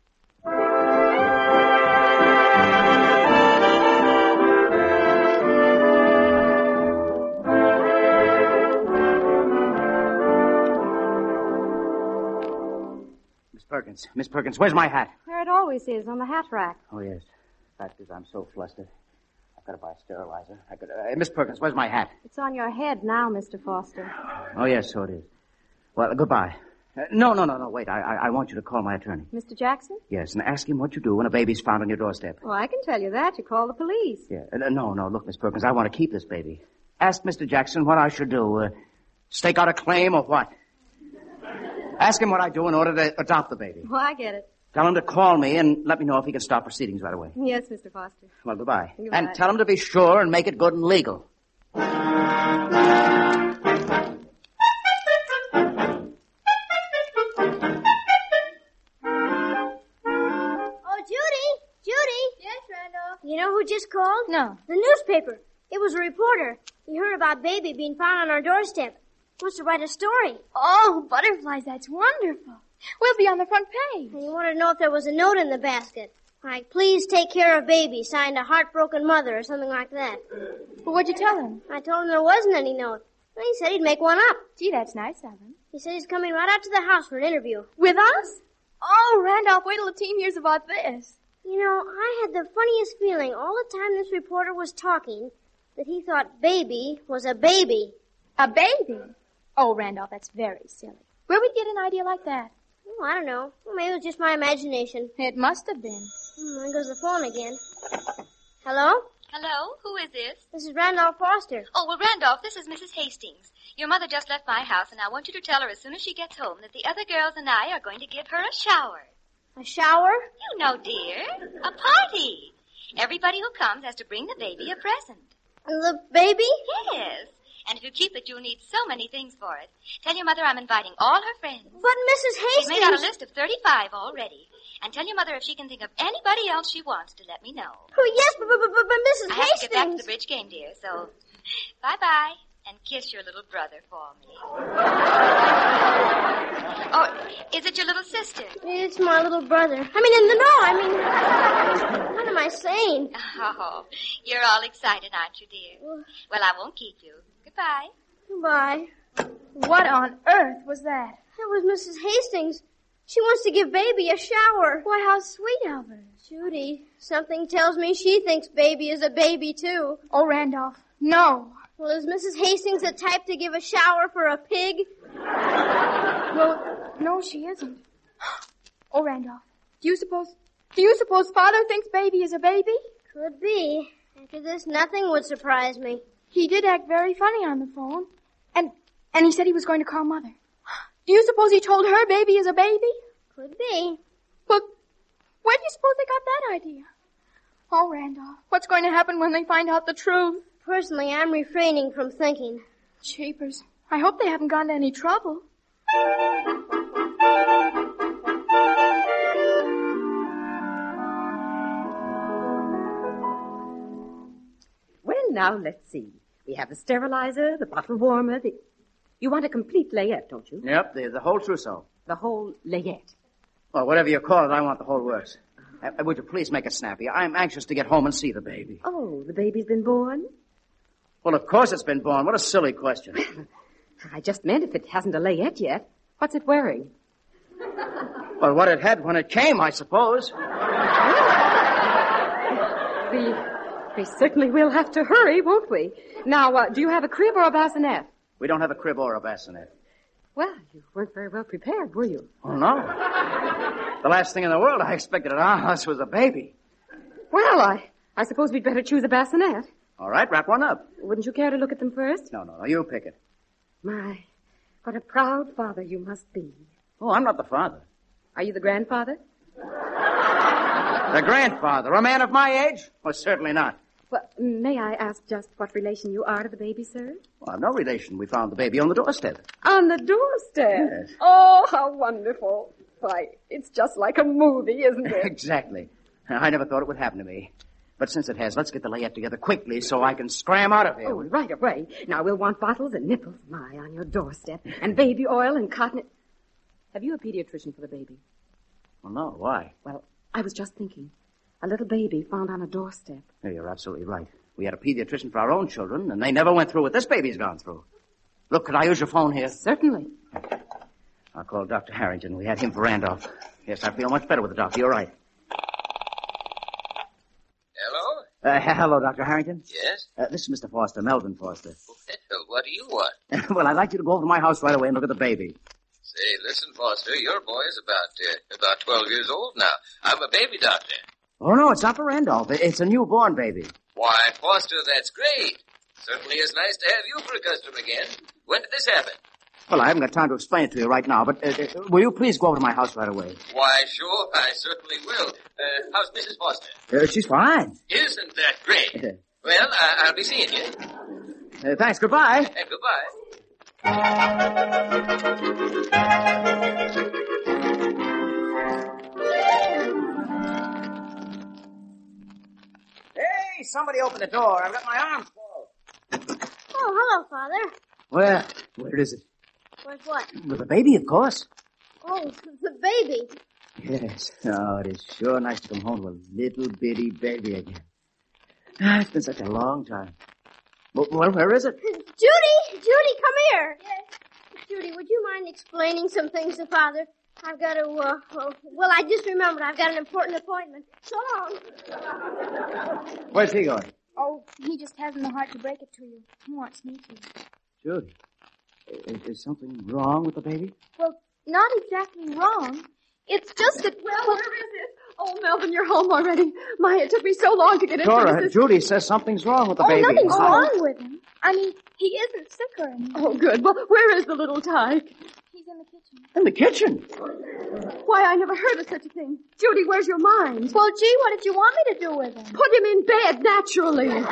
Miss Perkins, where's my hat? Where it always is, on the hat rack. Oh, yes. Fact is, I'm so flustered. I've got to buy a sterilizer. Miss Perkins, where's my hat? It's on your head now, Mr. Foster. Oh, yes, so it is. Well, goodbye. No, wait. I want you to call my attorney. Mr. Jackson? Yes, and ask him what you do when a baby's found on your doorstep. Well, I can tell you that. You call the police. Yeah. No, look, Miss Perkins, I want to keep this baby. Ask Mr. Jackson what I should do. Stake out a claim or what? Ask him what I do in order to adopt the baby. Oh, I get it. Tell him to call me and let me know if he can stop proceedings right away. Yes, Mr. Foster. Well, goodbye. Goodbye. And tell him to be sure and make it good and legal. You know who just called? No. The newspaper. It was a reporter. He heard about baby being found on our doorstep. Wants to write a story. Oh, butterflies, that's wonderful. We'll be on the front page. And he wanted to know if there was a note in the basket. Like, please take care of baby, signed a heartbroken mother or something like that. Well, what'd you tell him? I told him there wasn't any note. And he said he'd make one up. Gee, that's nice of him. He said he's coming right out to the house for an interview. With us? Oh, Randolph, wait till the team hears about this. You know, I had the funniest feeling all the time this reporter was talking that he thought baby was a baby. A baby? Oh, Randolph, that's very silly. Where would you get an idea like that? Oh, I don't know. Well, maybe it was just my imagination. It must have been. There goes the phone again. Hello? Hello? Who is this? This is Randolph Foster. Oh, well, Randolph, this is Mrs. Hastings. Your mother just left my house, and I want you to tell her as soon as she gets home that the other girls and I are going to give her a shower. A shower? You know, dear. A party. Everybody who comes has to bring the baby a present. The baby? Yes. And if you keep it, you'll need so many things for it. Tell your mother I'm inviting all her friends. But Mrs. Hastings... She's made out a list of 35 already. And tell your mother if she can think of anybody else she wants to let me know. Oh, yes, but Mrs. Hastings... I have to get back to the bridge game, dear, so bye-bye. And kiss your little brother for me. Oh, is it your little sister? It's my little brother. What am I saying? Oh, you're all excited, aren't you, dear? Well, I won't keep you. Goodbye. Goodbye. What on earth was that? That was Mrs. Hastings. She wants to give baby a shower. Why, how sweet of her. Judy, something tells me she thinks baby is a baby, too. Oh, Randolph, no. Well, is Mrs. Hastings the type to give a shower for a pig? Well, no, she isn't. Oh, Randolph, do you suppose Father thinks baby is a baby? Could be. After this, nothing would surprise me. He did act very funny on the phone. And he said he was going to call Mother. Do you suppose he told her baby is a baby? Could be. Well, where do you suppose they got that idea? Oh, Randolph, what's going to happen when they find out the truth? Personally, I'm refraining from thinking. Jeepers, I hope they haven't gone to any trouble. Well, now, let's see. We have the sterilizer, the bottle warmer, You want a complete layette, don't you? Yep, the whole trousseau. The whole layette. Well, whatever you call it, I want the whole works. Would you please make it snappy? I'm anxious to get home and see the baby. Oh, the baby's been born? Well, of course it's been born. What a silly question. I just meant if it hasn't a layette yet, what's it wearing? Well, what it had when it came, I suppose. We certainly will have to hurry, won't we? Now, do you have a crib or a bassinet? We don't have a crib or a bassinet. Well, you weren't very well prepared, were you? Oh, no. The last thing in the world I expected at our house was a baby. Well, I suppose we'd better choose a bassinet. All right, wrap one up. Wouldn't you care to look at them first? No, you pick it. My, what a proud father you must be. Oh, I'm not the father. Are you the grandfather? The grandfather? A man of my age? Well, certainly not. Well, may I ask just what relation you are to the baby, sir? Well, I've no relation. We found the baby on the doorstep. On the doorstep? Yes. Oh, how wonderful. Why, it's just like a movie, isn't it? Exactly. I never thought it would happen to me. But since it has, let's get the layette together quickly so I can scram out of here. Oh, right away. Now, we'll want bottles and nipples, on your doorstep, and baby oil and cotton. Have you a pediatrician for the baby? Well, no. Why? Well, I was just thinking. A little baby found on a doorstep. Yeah, you're absolutely right. We had a pediatrician for our own children, and they never went through what this baby's gone through. Look, could I use your phone here? Certainly. I'll call Dr. Harrington. We had him for Randolph. Yes, I feel much better with the doctor. You're right. Hello? Hello, Dr. Harrington. Yes? This is Mr. Foster, Melvin Foster. What do you want? Well, I'd like you to go over to my house right away and look at the baby. Say, listen, Foster, your boy is about 12 years old now. I'm a baby doctor. Oh, no, it's not for Randolph. It's a newborn baby. Why, Foster, that's great. Certainly is nice to have you for a customer again. When did this happen? Well, I haven't got time to explain it to you right now, but will you please go over to my house right away? Why, sure, I certainly will. How's Mrs. Foster? She's fine. Isn't that great? Well, I'll be seeing you. Thanks. Goodbye. Goodbye. Hey, somebody open the door. I've got my arms full. Oh, hello, Father. Where is it? Where's what? With the baby, of course. Oh, the baby. Yes. Oh, it is sure nice to come home to a little bitty baby again. It's been such a long time. Well, where is it? Judy, come here. Yes. Judy, would you mind explaining some things to Father? I've got to, I just remembered I've got an important appointment. So long. Where's he going? Oh, he just hasn't the heart to break it to you. He wants me to. Judy, is something wrong with the baby? Well, not exactly wrong. It's just that... Well, where is it? Oh, Melvin, you're home already. My, it took me so long to get into Dora, this. Judy says something's wrong with the baby. Nothing's wrong with him. I mean, he isn't sick or anything. Oh, good. Well, where is the little tyke? He's in the kitchen. In the kitchen? Why, I never heard of such a thing. Judy, where's your mind? Well, gee, what did you want me to do with him? Put him in bed, naturally. In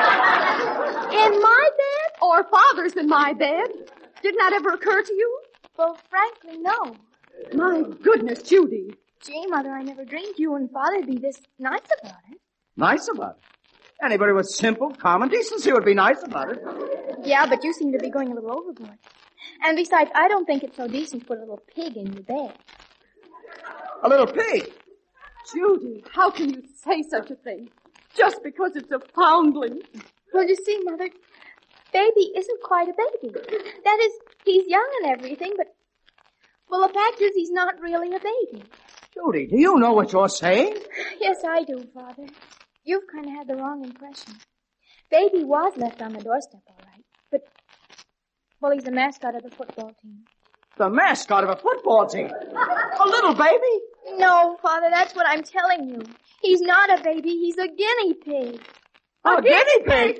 my bed? Or Father's in my bed. Didn't that ever occur to you? Well, frankly, no. My goodness, Judy. Gee, Mother, I never dreamed you and Father'd be this nice about it. Nice about it? Anybody with simple, common decency would be nice about it. Yeah, but you seem to be going a little overboard. And besides, I don't think it's so decent to put a little pig in your bed. A little pig? Judy, how can you say such a thing? Just because it's a foundling. Well, you see, Mother, Baby isn't quite a baby. That is, he's young and everything, but... Well, the fact is he's not really a baby. Judy, do you know what you're saying? Yes, I do, Father. You've kind of had the wrong impression. Baby was left on the doorstep, all right. But, well, he's the mascot of the football team. The mascot of a football team? A little baby? No, Father, that's what I'm telling you. He's not a baby, he's a guinea pig. A guinea pig?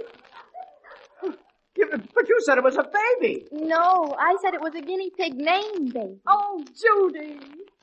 But you said it was a baby. No, I said it was a guinea pig named Baby. Oh, Judy.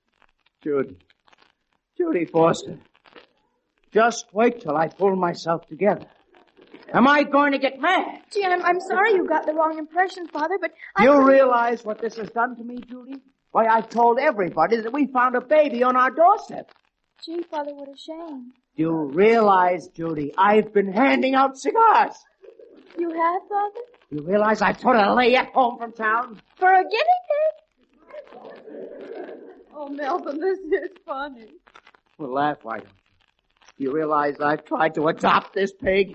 Judy Foster. Just wait till I pull myself together. Am I going to get mad? Gee, I'm sorry you got the wrong impression, Father, but You realize what this has done to me, Judy? Why, I've told everybody that we found a baby on our doorstep. Gee, Father, what a shame. Do you realize, Judy, I've been handing out cigars? You have, Father? You realize I put a layette home from town? For a guinea pig? Oh, Melvin, this is funny. Well, laugh, why don't you? Do you realize I've tried to adopt this pig?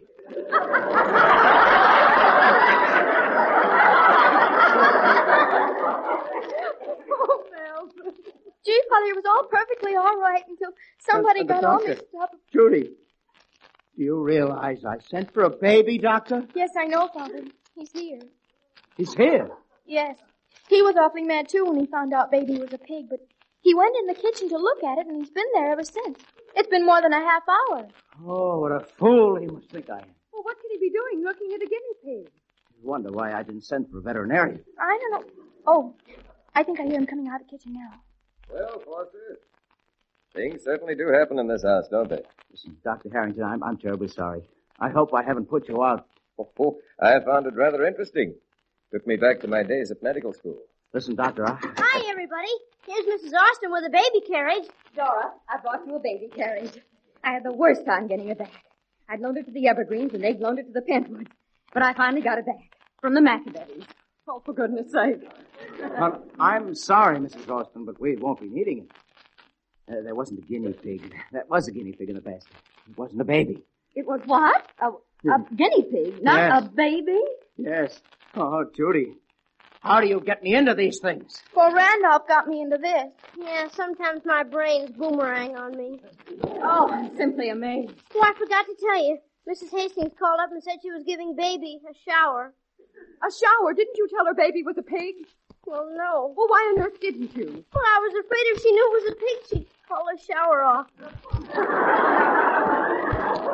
Oh, Melvin. Gee, Father, it was all perfectly all right until somebody got all mixed up. Judy, do you realize I sent for a baby doctor? Yes, I know, Father. He's here. He's here? Yes. He was awfully mad, too, when he found out Baby was a pig, but he went in the kitchen to look at it, and he's been there ever since. It's been more than a half hour. Oh, what a fool he must think I am. Well, what could he be doing looking at a guinea pig? I wonder why I didn't send for a veterinarian. I don't know. Oh, I think I hear him coming out of the kitchen now. Well, Foster, things certainly do happen in this house, don't they? Listen, Dr. Harrington, I'm terribly sorry. I hope I haven't put you out. Oh, I found it rather interesting. Took me back to my days at medical school. Listen, Doctor, Hi, everybody. Here's Mrs. Austin with a baby carriage. Dora, I brought you a baby carriage. I had the worst time getting it back. I'd loaned it to the Evergreens, and they'd loaned it to the Pentwoods. But I finally got it back. From the Maccabees. Oh, for goodness sake. Well, I'm sorry, Mrs. Austin, but we won't be needing it. There wasn't a guinea pig. That was a guinea pig in the basket. It wasn't a baby. It was what? A guinea pig, not Yes. a baby? Yes. Oh, Judy, how do you get me into these things? Well, Randolph got me into this. Yeah, sometimes my brains boomerang on me. Oh, I'm simply amazed. Oh, I forgot to tell you. Mrs. Hastings called up and said she was giving Baby a shower. A shower? Didn't you tell her Baby was a pig? Well, no. Well, why on earth didn't you? Well, I was afraid if she knew it was a pig, she'd call the shower off.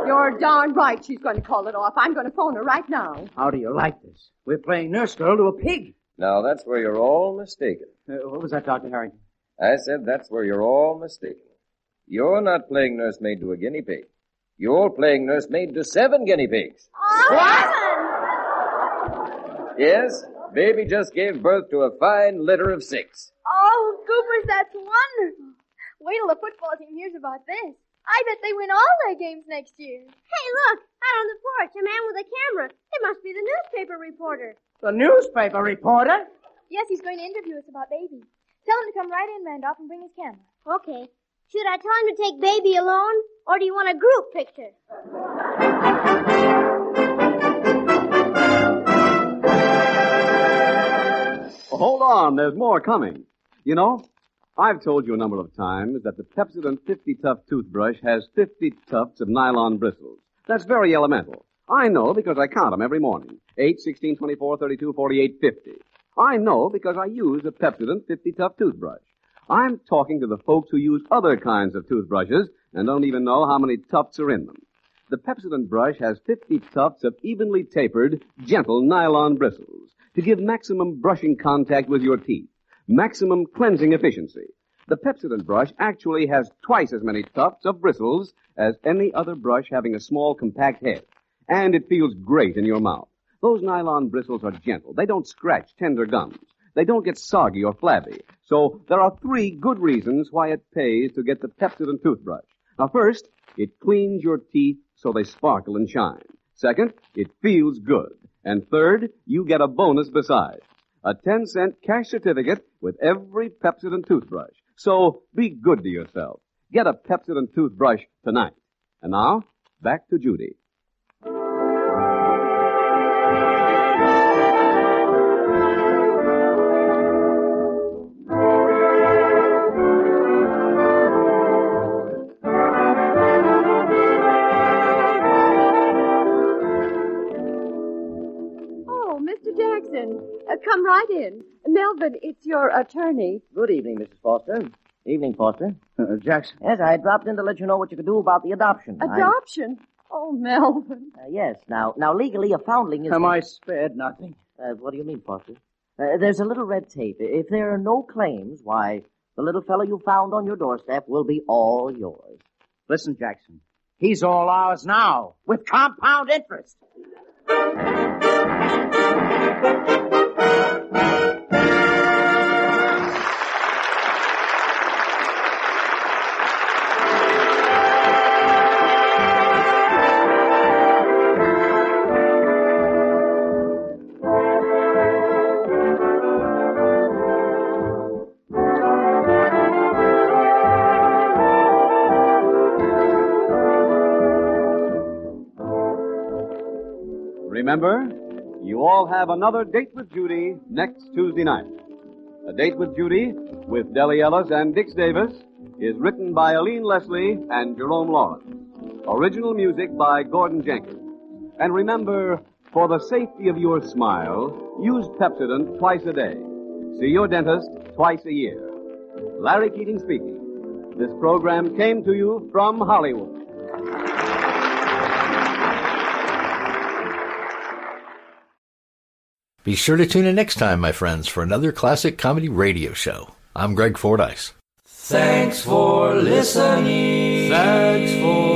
You're darn right she's going to call it off. I'm going to phone her right now. How do you like this? We're playing nurse girl to a pig. Now, that's where you're all mistaken. What was that, Dr. Harrington? I said that's where you're all mistaken. You're not playing nursemaid to a guinea pig. You're playing nursemaid to 7 guinea pigs. What? Yes, baby just gave birth to a fine litter of 6. Oh, Goopers, that's wonderful. Wait till the football team hears about this. I bet they win all their games next year. Hey, look, out on the porch, a man with a camera. It must be the newspaper reporter. The newspaper reporter? Yes, he's going to interview us about Baby. Tell him to come right in, Randolph, and bring his camera. Okay. Should I tell him to take Baby alone, or do you want a group picture? Well, hold on, there's more coming. You know, I've told you a number of times that the Pepsodent 50 Tough toothbrush has 50 tufts of nylon bristles. That's very elemental. I know because I count them every morning. 8, 16, 24, 32, 48, 50. I know because I use a Pepsodent 50 Tough toothbrush. I'm talking to the folks who use other kinds of toothbrushes and don't even know how many tufts are in them. The Pepsodent brush has 50 tufts of evenly tapered, gentle nylon bristles to give maximum brushing contact with your teeth, maximum cleansing efficiency. The Pepsodent brush actually has twice as many tufts of bristles as any other brush having a small, compact head. And it feels great in your mouth. Those nylon bristles are gentle. They don't scratch tender gums. They don't get soggy or flabby. So there are 3 good reasons why it pays to get the Pepsodent toothbrush. Now, first, it cleans your teeth so they sparkle and shine. Second, it feels good. And third, you get a bonus besides. A 10-cent cash certificate with every Pepsodent toothbrush. So be good to yourself. Get a Pepsodent toothbrush tonight. And now, back to Judy. Come right in. Melvin, it's your attorney. Good evening, Mrs. Foster. Evening, Foster. Jackson. Yes, I dropped in to let you know what you could do about the adoption. Adoption? Oh, Melvin. Yes. Now, legally, a foundling is... Am I spared nothing? What do you mean, Foster? There's a little red tape. If there are no claims, why, the little fellow you found on your doorstep will be all yours. Listen, Jackson. He's all ours now, with compound interest. Remember, you all have another Date with Judy next Tuesday night. A Date with Judy with Deli Ellis and Dix Davis is written by Aline Leslie and Jerome Lawrence. Original music by Gordon Jenkins. And remember, for the safety of your smile, use Pepsodent twice a day. See your dentist twice a year. Larry Keating speaking. This program came to you from Hollywood. Be sure to tune in next time, my friends, for another classic comedy radio show. I'm Greg Fordyce. Thanks for listening. Thanks for